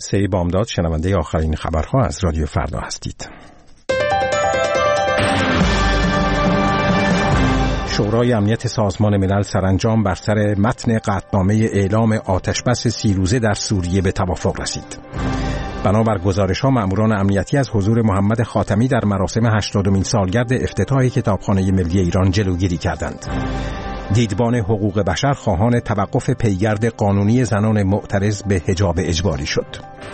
3 بامداد شنونده آخرین خبرها از رادیو فردا هستید. شورای امنیت سازمان ملل سرانجام بر سر متن قطعنامه اعلام آتشبس 30 روزه در سوریه به توافق رسید. بنابر گزارش‌ها مأموران امنیتی از حضور محمد خاتمی در مراسم 80مین سالگرد افتتاح کتابخانه ملی ایران جلوگیری کردند. دیدبان حقوق بشر خواهان توقف پیگرد قانونی زنان معترض به حجاب اجباری شد.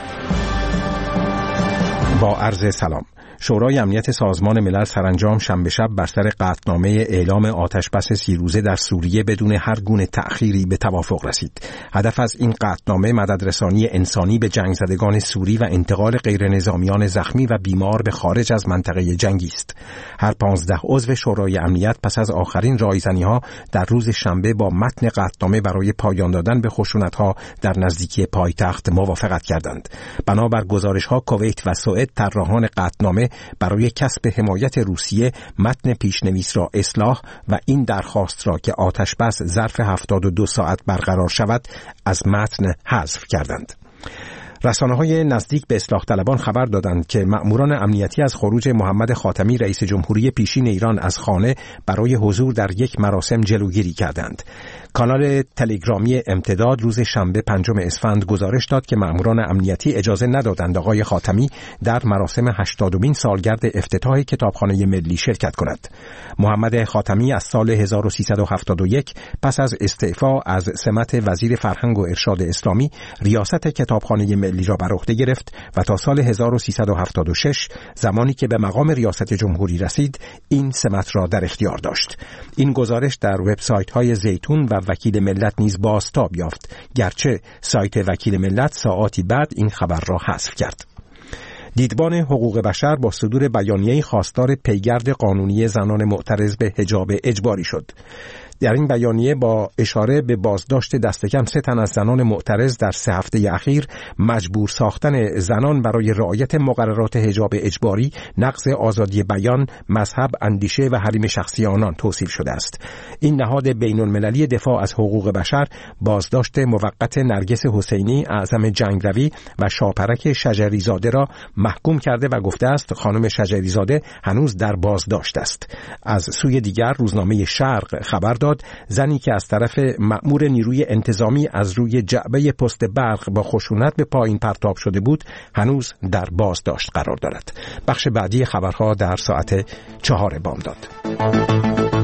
با عرض سلام. شورای امنیت سازمان ملل سرانجام شنبه شب بر سر قطعنامه اعلام آتشبس 30 روزه در سوریه بدون هر گونه تأخیری به توافق رسید. هدف از این قطعنامه مددرسانی انسانی به جنگ زدگان سوری و انتقال غیر نظامیان زخمی و بیمار به خارج از منطقه جنگی است. هر 15 عضو شورای امنیت پس از آخرین رایزنی‌ها در روز شنبه با متن قطعنامه برای پایان دادن به خشونت‌ها در نزدیکی پایتخت موافقت کردند. بنابر گزارش‌ها کویت و سوئد طراحان قطعنامه برای کسب حمایت روسیه متن پیشنویس را اصلاح و این درخواست را که آتش بس ظرف 72 ساعت برقرار شود از متن حذف کردند. رسانه‌های نزدیک به اصلاح طلبان خبر دادند که مأموران امنیتی از خروج محمد خاتمی رئیس جمهوری پیشین ایران از خانه برای حضور در یک مراسم جلوگیری کردند. کانال تلگرامی امتداد روز شنبه 5 اسفند گزارش داد که مأموران امنیتی اجازه ندادند آقای خاتمی در مراسم 80مین سالگرد افتتاح کتابخانه ملی شرکت کند. محمد خاتمی از سال 1371 پس از استعفا از سمت وزیر فرهنگ و ارشاد اسلامی ریاست کتابخانه ملی را بر عهده گرفت و تا سال 1376 زمانی که به مقام ریاست جمهوری رسید این سمت را در اختیار داشت. این گزارش در وبسایت‌های زیتون و وکیل ملت نیز بازتاب یافت، گرچه سایت وکیل ملت ساعاتی بعد این خبر را حذف کرد. دیدبان حقوق بشر با صدور بیانیه‌ای خواستار پیگرد قانونی زنان معترض به حجاب اجباری شد. در این بیانیه با اشاره به بازداشت دست کم 3 تن از زنان معترض در 3 هفته اخیر، مجبور ساختن زنان برای رعایت مقررات حجاب اجباری، نقض آزادی بیان، مذهب، اندیشه و حریم شخصی آنان توصیف شده است. این نهاد بین‌المللی دفاع از حقوق بشر بازداشت موقت نرگس حسینی، اعظم جنگروی و شاپرک شجریزاده را محکوم کرده و گفته است خانم شجریزاده هنوز در بازداشت است. از سوی دیگر روزنامه شرق خبر داد زنی که از طرف مأمور نیروی انتظامی از روی جعبه پست برق با خشونت به پایین پرتاب شده بود هنوز در بازداشت قرار دارد. بخش بعدی خبرها در ساعت 4 بامداد.